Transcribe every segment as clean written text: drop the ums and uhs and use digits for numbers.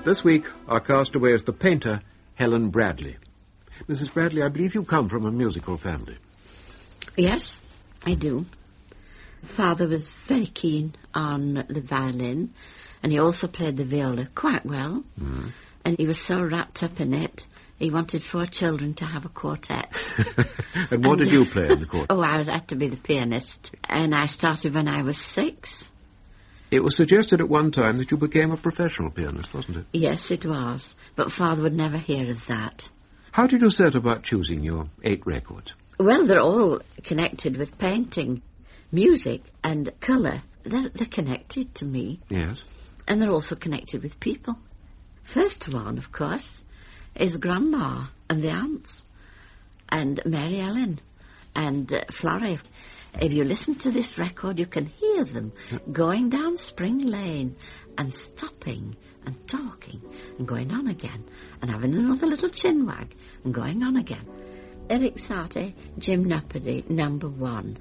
This week, our castaway is the painter, Helen Bradley. Mrs. Bradley, I believe you come from a musical family. Yes, I do. Father was very keen on the violin, and he also played the viola quite well. And he was so wrapped up in it, he wanted 4 children to have a quartet. And what did you play in the quartet? Oh, I had to be the pianist, and I started when I was 6. It was suggested at one time that you became a professional pianist, wasn't it? Yes, it was, but Father would never hear of that. How did you set about choosing your 8 records? Well, they're all connected with painting, music and colour. They're connected to me. Yes. And they're also connected with people. First one, of course, is Grandma and the aunts, and Mary Ellen and Florrie. If you listen to this record, you can hear them going down Spring Lane and stopping and talking and going on again and having another little chin wag and going on again. Eric Satie, Gymnopédie, number 1.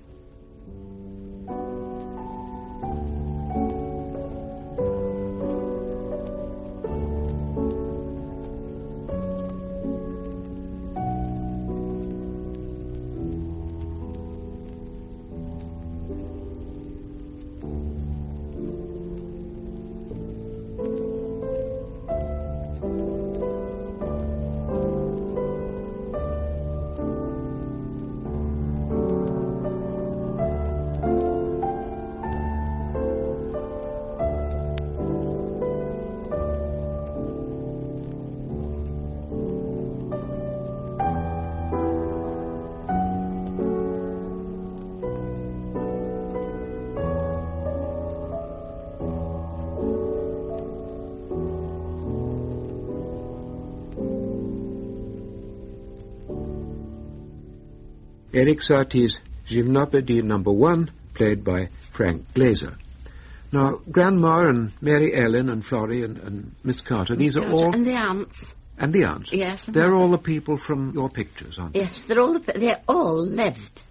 Eric Satie's Gymnopédie number 1, played by Frank Glaser. Now, Grandma and Mary Ellen and Florrie and Miss Carter, these are all... And the aunts. And the aunts. Yes. They're all the people from your pictures, aren't they? Yes, they all lived.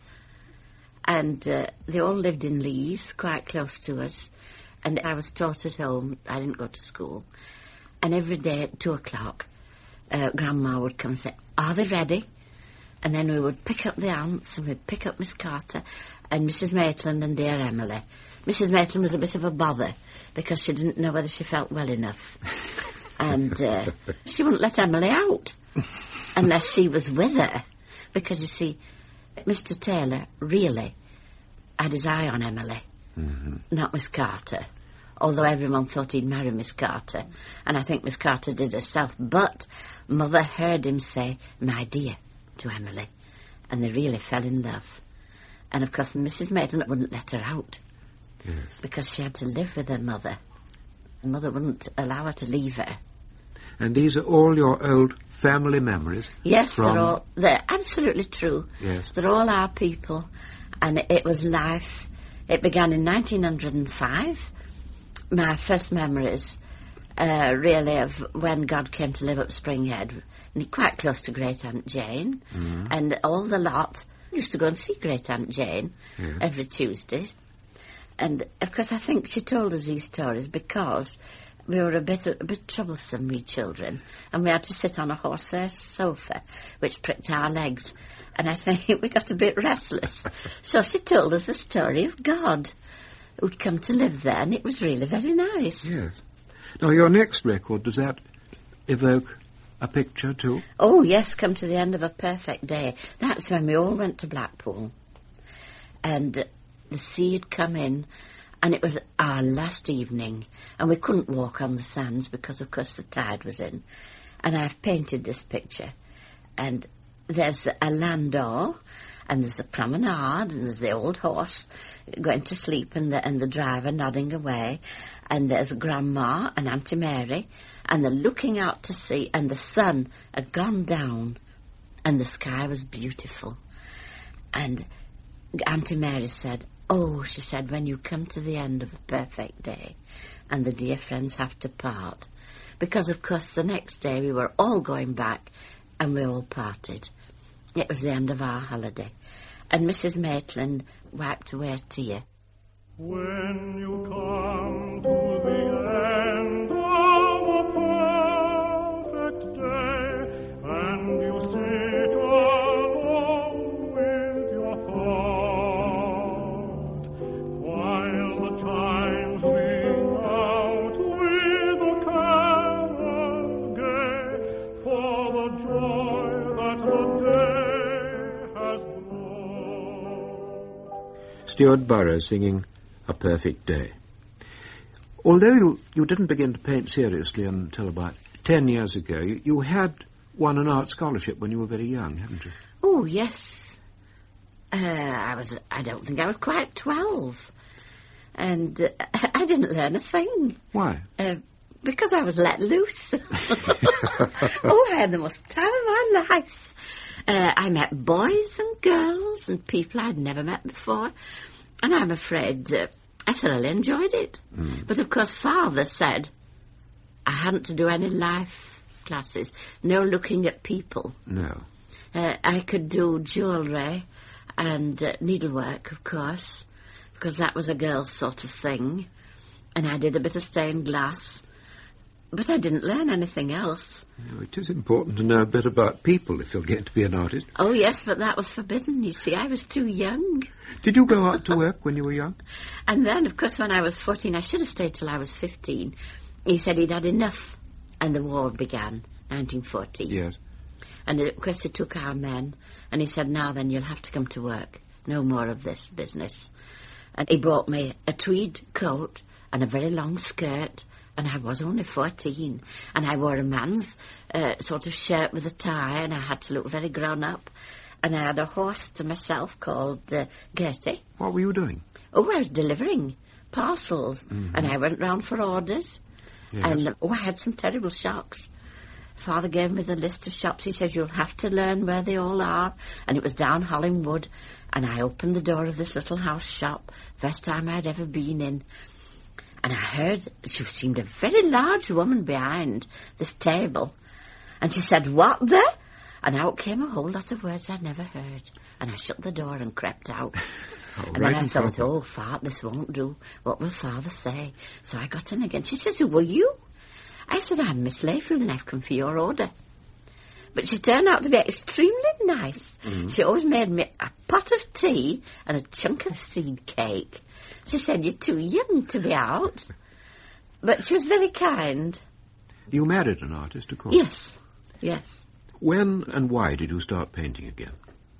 And they all lived in Lees, quite close to us. And I was taught at home. I didn't go to school. And every day at 2 o'clock, Grandma would come and say, "Are they ready?" And then we would pick up the aunts, and we'd pick up Miss Carter and Mrs. Maitland and dear Emily. Mrs. Maitland was a bit of a bother because she didn't know whether she felt well enough. And she wouldn't let Emily out unless she was with her. Because, you see, Mr. Taylor really had his eye on Emily, not Miss Carter. Although everyone thought he'd marry Miss Carter. And I think Miss Carter did herself. But Mother heard him say, "My dear," to Emily, and they really fell in love. And of course Mrs. Maitland wouldn't let her out because she had to live with her mother. Her mother wouldn't allow her to leave her. And these are all your old family memories? Yes, they're absolutely true. Yes. They're all our people, and it was life. It began in 1905. My first memories really of when God came to live up Springhead, quite close to Great Aunt Jane, and all the lot used to go and see Great Aunt Jane every Tuesday. And of course, I think she told us these stories because we were a bit troublesome, we children, and we had to sit on a horsehair sofa, which pricked our legs, and I think we got a bit restless. So she told us the story of God who'd come to live there, and it was really very nice. Yes. Now, your next record, does that evoke a picture too? Oh, yes, Come to the End of a Perfect Day. That's when we all went to Blackpool. And the sea had come in, and it was our last evening, and we couldn't walk on the sands because, of course, the tide was in. And I've painted this picture. And there's a landau, and there's a promenade, and there's the old horse going to sleep, and the driver nodding away, and there's Grandma and Auntie Mary, and they're looking out to sea, and the sun had gone down, and the sky was beautiful. And Auntie Mary said, "Oh," she said, "when you come to the end of a perfect day, and the dear friends have to part," because, of course, the next day we were all going back, and we all parted. It was the end of our holiday. And Mrs. Maitland wiped away a tear. When you come to the end of a Stuart Burroughs singing A Perfect Day. Although you didn't begin to paint seriously until about 10 years ago, you had won an art scholarship when you were very young, haven't you? Oh, yes. I don't think I was quite 12. And I didn't learn a thing. Why? Because I was let loose. Oh, I had the most time of my life. I met boys and girls and people I'd never met before. And I'm afraid I thoroughly enjoyed it. But, of course, Father said I hadn't to do any life classes. No looking at people. No. I could do jewellery and needlework, of course, because that was a girl's sort of thing. And I did a bit of stained glass. But I didn't learn anything else. No, it is important to know a bit about people if you're going to be an artist. Oh, yes, but that was forbidden, you see. I was too young. Did you go out to work when you were young? And then, of course, when I was 14, I should have stayed till I was 15. He said he'd had enough, and the war began, 1940. Yes. And, of course, he took our men, and he said, now then, you'll have to come to work. No more of this business. And he brought me a tweed coat and a very long skirt, and I was only 14, and I wore a man's sort of shirt with a tie, and I had to look very grown up, and I had a horse to myself called Gertie. What were you doing? Oh, I was delivering parcels, and I went round for orders, and I had some terrible shocks. Father gave me the list of shops. He said, you'll have to learn where they all are, and it was down Hollingwood, and I opened the door of this little house shop, first time I'd ever been in. And I heard, she seemed a very large woman behind this table. And she said, what there? And out came a whole lot of words I'd never heard. And I shut the door and crept out. And then I thought, oh, Fart, this won't do. What will Father say? So I got in again. She says, who were you? I said, I'm Miss Layfield and I've come for your order. But she turned out to be extremely nice. She always made me a pot of tea and a chunk of seed cake. She said, you're too young to be out. But she was very kind. You married an artist, of course. Yes, yes. When and why did you start painting again?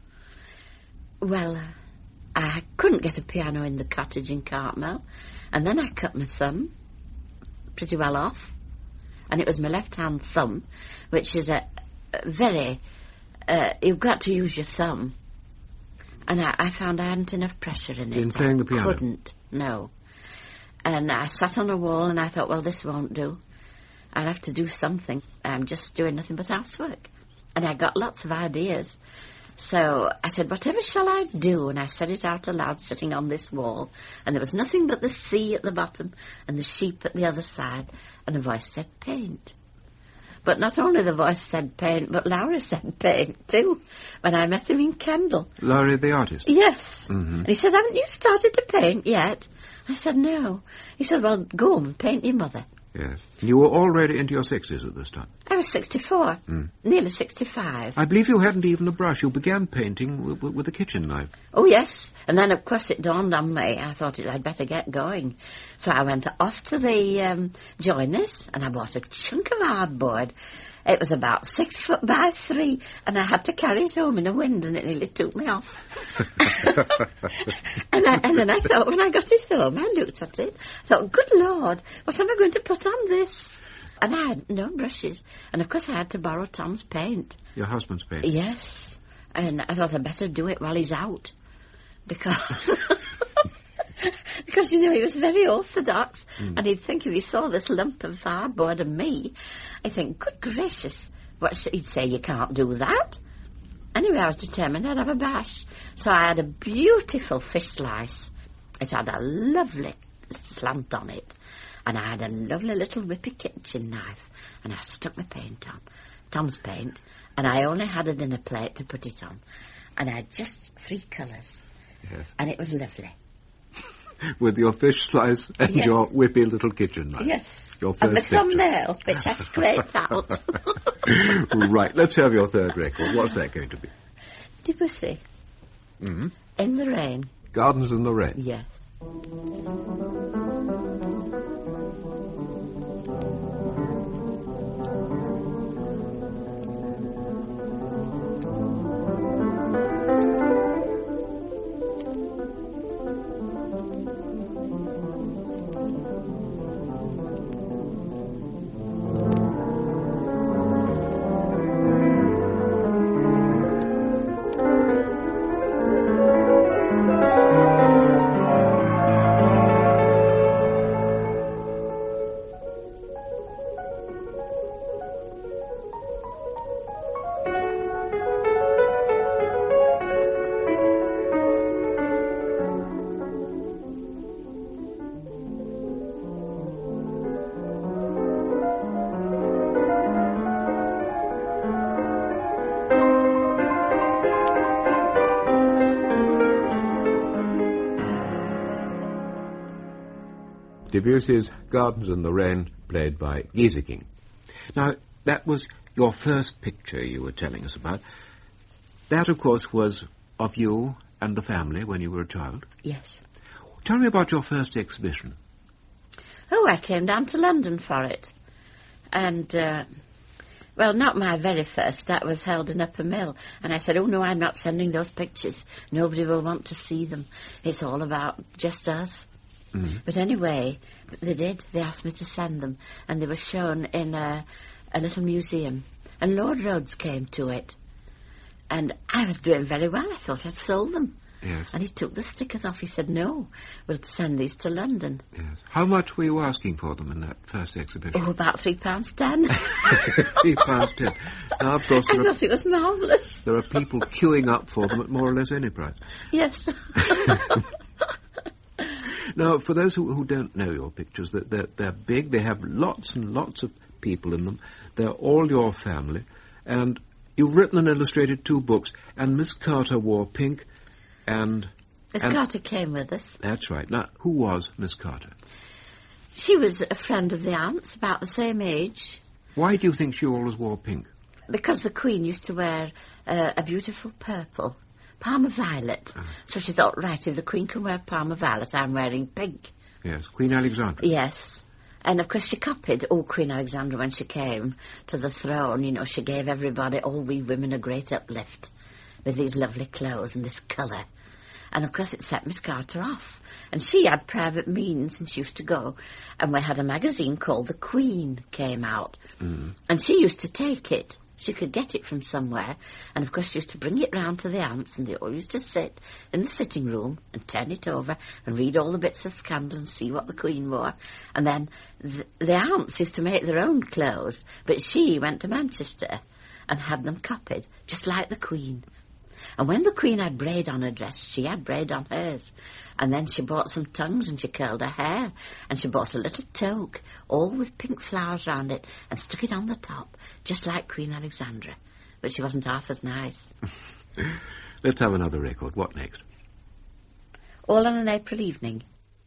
Well, I couldn't get a piano in the cottage in Cartmel. And then I cut my thumb pretty well off. And it was my left-hand thumb, which is a very... you've got to use your thumb. And I found I hadn't enough pressure in it. In playing the piano? I couldn't, no. And I sat on a wall and I thought, well, this won't do. I'll have to do something. I'm just doing nothing but housework. And I got lots of ideas. So I said, whatever shall I do? And I said it out aloud sitting on this wall. And there was nothing but the sea at the bottom and the sheep at the other side. And a voice said, paint. But not only the voice said paint, but Lowry said paint too, when I met him in Kendal. Lowry the artist? Yes. And he said, haven't you started to paint yet? I said, no. He said, well, go home and paint your mother. Yes. You were already into your 60s at this time? I was 64, nearly 65. I believe you hadn't even a brush. You began painting with a kitchen knife. Oh, yes. And then, of course, it dawned on me. I thought I'd better get going. So I went off to the joiners and I bought a chunk of hardboard. It was about 6 foot by 3, and I had to carry it home in a wind, and it nearly took me off. and then I thought, when I got it home, I looked at it, I thought, good Lord, what am I going to put on this? And I had no brushes. And, of course, I had to borrow Tom's paint. Your husband's paint? Yes. And I thought I'd better do it while he's out. Because... Because, you know, he was very orthodox, and he'd think if he saw this lump of hardboard and me, he'd think, good gracious, he'd say, you can't do that. Anyway, I was determined I'd have a bash. So I had a beautiful fish slice. It had a lovely slant on it, and I had a lovely little whippy kitchen knife, and I stuck my paint on, Tom's paint, and I only had a dinner plate to put it on, and I had just 3 colours, and it was lovely. With your fish slice and your whippy little kitchen knife. Yes. Your first and the picture. thumbnail, which I scraped out. Right, let's have your third record. What's that going to be? Debussy. In the Rain. Gardens in the Rain. Yes. Debussy's Gardens in the Rain, played by Gieseking. Now, that was your first picture you were telling us about. That, of course, was of you and the family when you were a child. Yes. Tell me about your first exhibition. Oh, I came down to London for it. And, well, not my very first. That was held in Upper Mill. And I said, oh, no, I'm not sending those pictures. Nobody will want to see them. It's all about just us. Mm. But anyway, they did. They asked me to send them. And they were shown in a little museum. And Lord Rhodes came to it. And I was doing very well. I thought I'd sold them. Yes. And he took the stickers off. He said, no, we'll send these to London. Yes. How much were you asking for them in that first exhibition? Oh, about £3.10. £3.10. Now, of course, I thought it was marvellous. There are people queuing up for them at more or less any price. Yes. Now, for those who don't know your pictures, they're big. They have lots and lots of people in them. They're all your family. And you've written and illustrated 2 books. And Miss Carter wore pink. And Miss Carter came with us. That's right. Now, who was Miss Carter? She was a friend of the aunt's, about the same age. Why do you think she always wore pink? Because the Queen used to wear a beautiful purple, Parma violet. So she thought, right, if the Queen can wear Parma violet, I'm wearing pink. Yes, Queen Alexandra. Yes. And, of course, she copied Queen Alexandra when she came to the throne. You know, she gave everybody, all we women, a great uplift with these lovely clothes and this colour. And, of course, it set Miss Carter off. And she had private means, and she used to go. And we had a magazine called The Queen came out. Mm. And she used to take it. She could get it from somewhere. And, of course, she used to bring it round to the aunts, and they all used to sit in the sitting room and turn it over and read all the bits of scandal and see what the Queen wore. And then the aunts used to make their own clothes, but she went to Manchester and had them copied, just like the Queen. And when the Queen had braid on her dress, she had braid on hers. And then she bought some tongues and she curled her hair. And she bought a little toque, all with pink flowers round it, and stuck it on the top, just like Queen Alexandra. But she wasn't half as nice. Let's have another record. What next? All on an April Evening.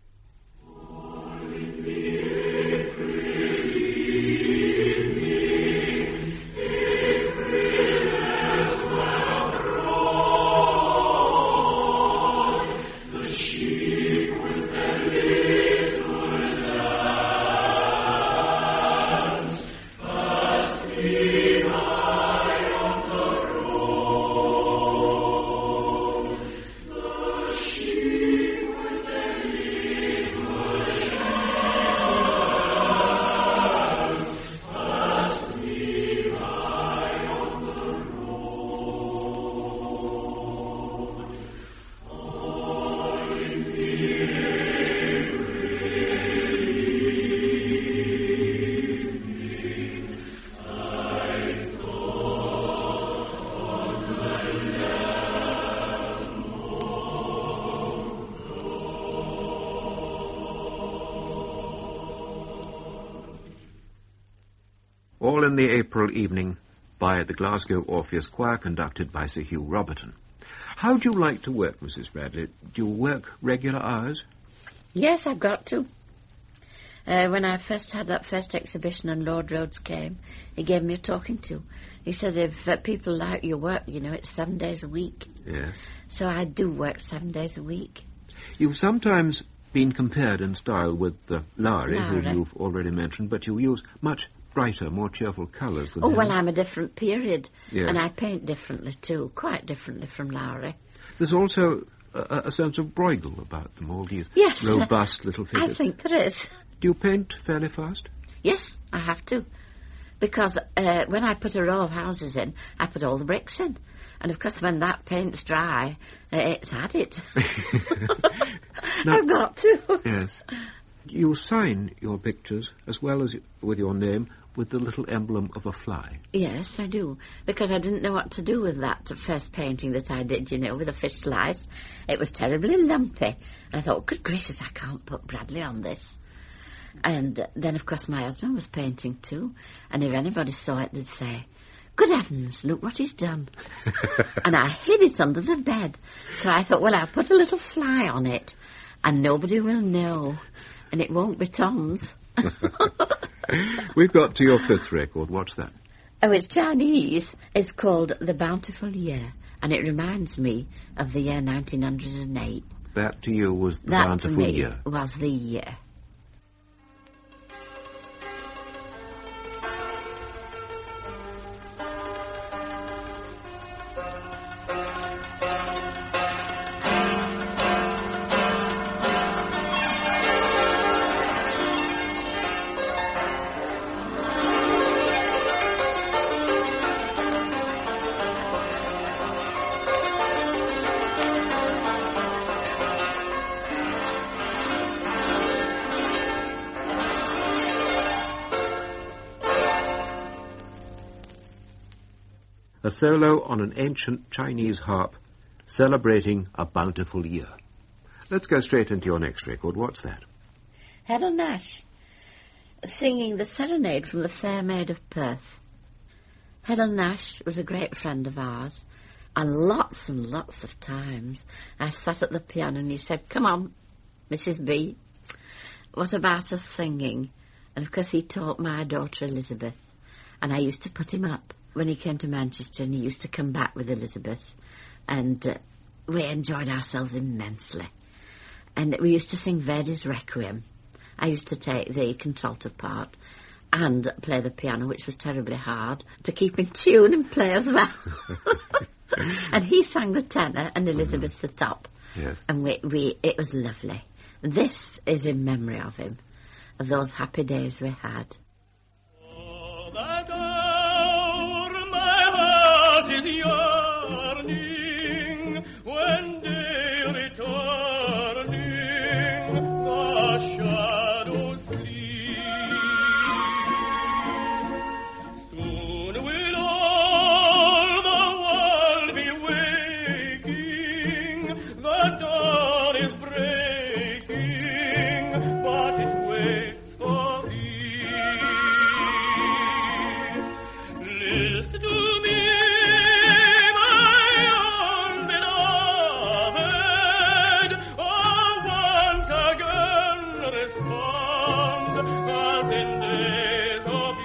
All in the April Evening by the Glasgow Orpheus Choir, conducted by Sir Hugh Roberton. How do you like to work, Mrs. Bradley? Do you work regular hours? Yes, I've got to. When I first had that first exhibition and Lord Rhodes came, he gave me a talking to. He said, if people like your work, you know, it's 7 days a week. Yes. So I do work 7 days a week. You've sometimes been compared in style with Lowry, who you've already mentioned, but you use much brighter, more cheerful colours than him. Well, I'm a different period, yes. And I paint differently too, quite differently from Lowry. There's also a sense of Bruegel about them, all these yes, robust little figures. I think there is. Do you paint fairly fast? Yes, I have to. Because when I put a row of houses in, I put all the bricks in. And, of course, when that paint's dry, it's had it. Now, I've got to. Yes. You sign your pictures, as well as with your name, with the little emblem of a fly. Yes, I do. Because I didn't know what to do with that first painting that I did, you know, with a fish slice. It was terribly lumpy. And I thought, good gracious, I can't put Bradley on this. And then, of course, my husband was painting too. And if anybody saw it, they'd say, good heavens, look what he's done. And I hid it under the bed. So I thought, well, I'll put a little fly on it, and nobody will know. And it won't be Tom's. We've got to your fifth record. What's that? Oh, it's Chinese. It's called The Bountiful Year, and it reminds me of the year 1908. That to you was the That bountiful to me year. was the year. A solo on an ancient Chinese harp celebrating a bountiful year. Let's go straight into your next record. What's that? Helen Nash, singing the Serenade from the Fair Maid of Perth. Helen Nash was a great friend of ours, and lots of times I sat at the piano and he said, "Come on, Mrs. B, what about us singing?" And of course he taught my daughter Elizabeth, and I used to put him up when he came to Manchester, and he used to come back with Elizabeth, and we enjoyed ourselves immensely. And we used to sing Verdi's Requiem. I used to take the contralto part and play the piano, which was terribly hard, to keep in tune and play as well. And he sang the tenor and Elizabeth the top. Yes. And it was lovely. This is in memory of him, of those happy days we had. Oh, that hour my heart is yearning, when day returning, the shadows sleep. Soon will all the world be waking, the dawn is breaking, but it waits for thee. List to me, my own beloved, oh, once again respond as in days of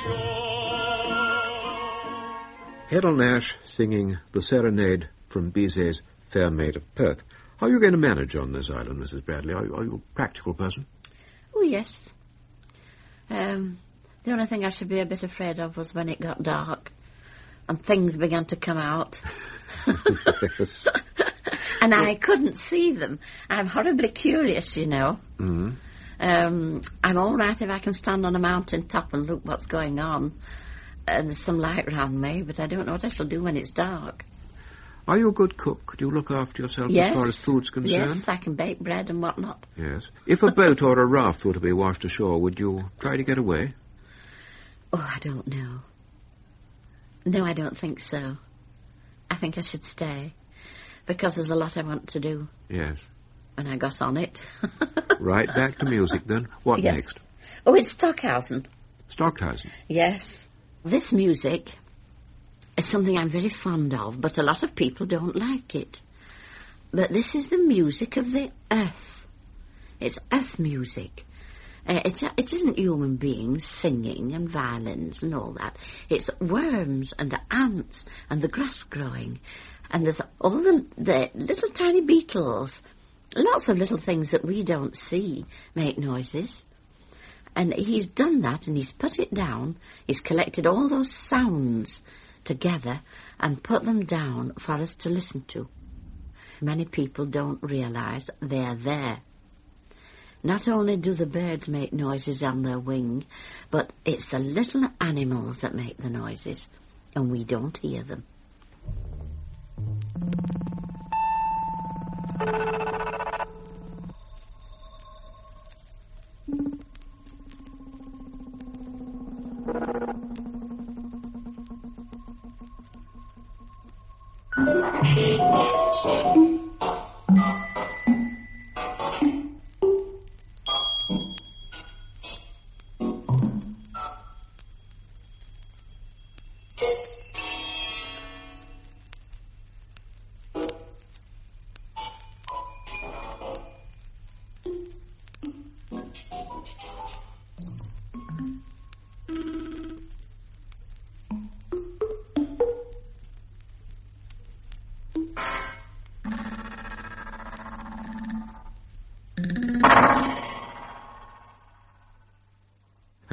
yore. Helen Nash singing the Serenade from Bizet's Fair Maid of Perth. How are you going to manage on this island, Mrs. Bradley? Are you a practical person? Oh, yes. The only thing I should be a bit afraid of was when it got dark and things began to come out. Yes. And I couldn't see them. I'm horribly curious, you know. Mm. I'm all right if I can stand on a mountain top and look what's going on. And there's some light round me, but I don't know what I shall do when it's dark. Are you a good cook? Do you look after yourself Yes. as far as food's concerned? Yes, I can bake bread and whatnot. Yes. If a boat or a raft were to be washed ashore, would you try to get away? Oh, I don't know. No, I don't think so. I think I should stay, because there's a lot I want to do Yes. when I got on it. Right back to music then. What Yes. next? Oh, it's Stockhausen. Stockhausen. Yes. This music is something I'm very fond of, but a lot of people don't like it. But this is the music of the earth. It's earth music. It isn't human beings singing and violins and all that. It's worms and ants and the grass growing. And there's all the little tiny beetles. Lots of little things that we don't see make noises. And he's done that, and he's put it down. He's collected all those sounds together and put them down for us to listen to. Many people don't realise they're there. Not only do the birds make noises on their wing, but it's the little animals that make the noises, and we don't hear them.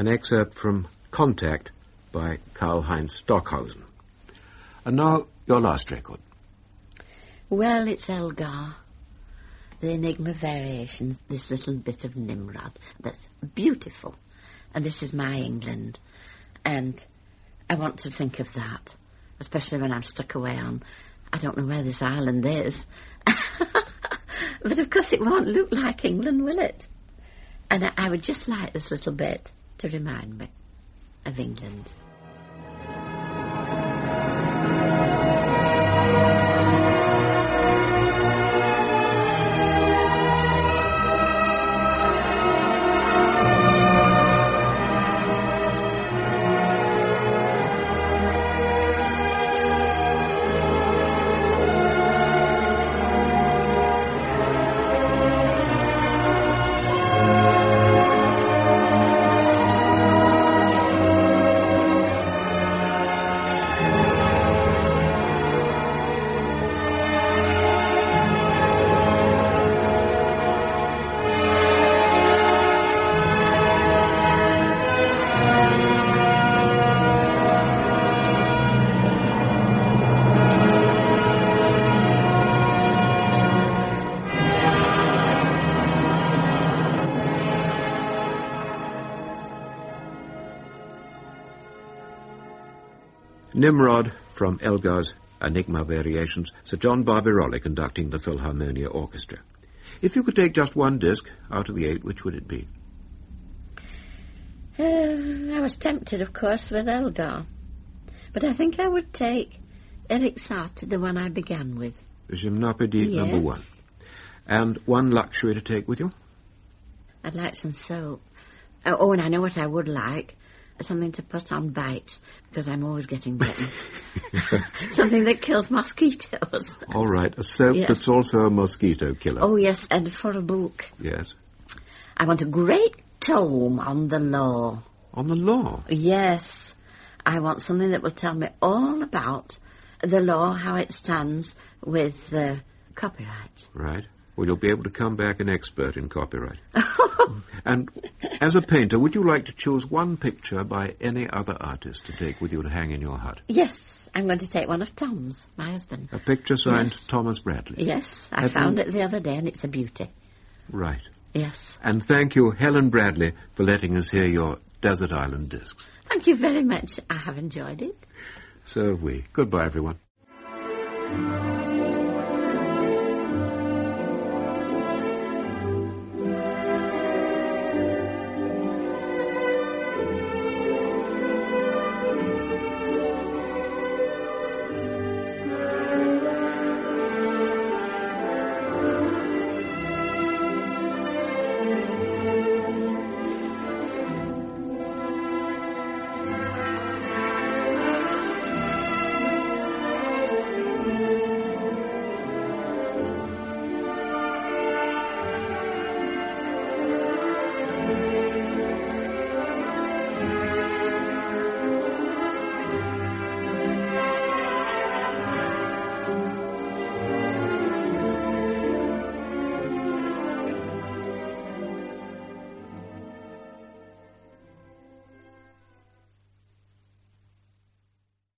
an excerpt from Contact by Karl-Heinz Stockhausen. And now, your last record. Well, it's Elgar, the Enigma Variations, this little bit of Nimrod that's beautiful. And this is my England. And I want to think of that, especially when I'm stuck away on, I don't know where this island is. But of course it won't look like England, will it? And I would just like this little bit to remind me of England. Nimrod from Elgar's Enigma Variations, Sir John Barbirolli conducting the Philharmonia Orchestra. If you could take just one disc out of the 8, which would it be? I was tempted, of course, with Elgar. But I think I would take Erik Satie, the one I began with. Gymnopédie Yes. number 1. And one luxury to take with you? I'd like some soap. Oh, and I know what I would like. Something to put on bites, because I'm always getting bitten. Something that kills mosquitoes. All right, a soap Yes. that's also a mosquito killer. Oh, yes, and for a book. Yes. I want a great tome on the law. On the law? Yes. I want something that will tell me all about the law, how it stands with copyright. Right. Well, you'll be able to come back an expert in copyright. And as a painter, would you like to choose one picture by any other artist to take with you to hang in your hut? Yes, I'm going to take one of Tom's, my husband. A picture signed Yes. Thomas Bradley? Yes, I Have found you- it the other day and it's a beauty. Right. Yes. And thank you, Helen Bradley, for letting us hear your Desert Island discs. Thank you very much. I have enjoyed it. So have we. Goodbye, everyone.